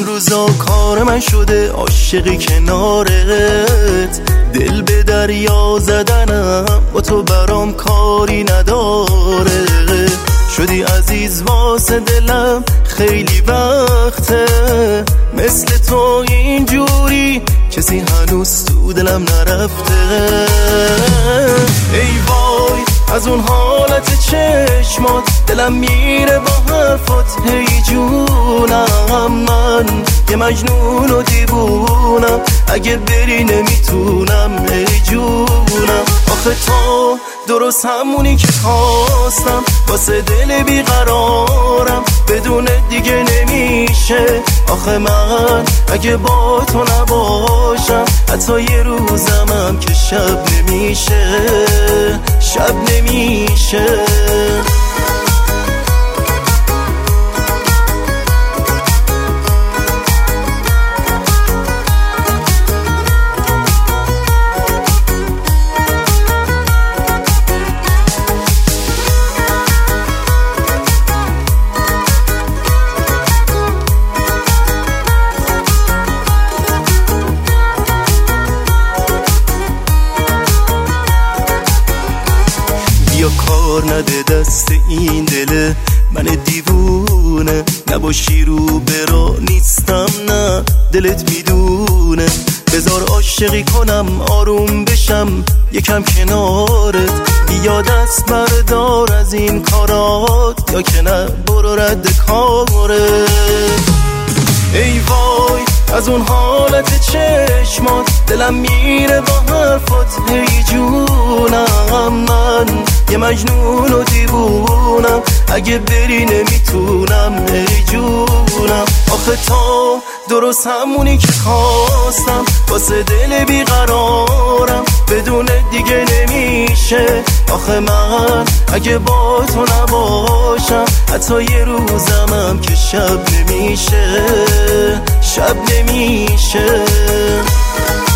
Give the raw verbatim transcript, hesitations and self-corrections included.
روزا کار من شده عاشقی کنارت، دل به دریا زدنم با تو برام کاری نداره. شدی عزیز واسه دلم خیلی وقته، مثل تو اینجوری کسی هنوز تو دلم نرفته. ای وای از اون حالت چشمات دلم میره با حرفات، هی جونم من یه مجنون و دیوونم، اگه بری نمیتونم ای جونم. آخه تو درست همونی که خواستم، واسه دل بیقرارم، بدون دیگه نمیشه. آخه من اگه با تو نباشم حتی یه روزمم که شب نمیشه، شب نمیشه. یا کار نده دست این دل من دیوونه، نباشی رو برا نیستم نه دلت میدونه. بذار عاشقی کنم آروم بشم یکم کنارت، بیا دست بردار از این کارات یا که نه برو رد کارت. ای وای از اون حالت چشمات دلم میره با حرفات، هی جونم من یه مجنون و دیوونم، اگه بری نمیتونم ای جونم. آخه تو درست همونی که خواستم، واسه دل بیقرارم، بدون دیگه نمیشه. آخه من اگه با تو نباشم حتی یه روزمم که شب نمیشه، شب نمیشه.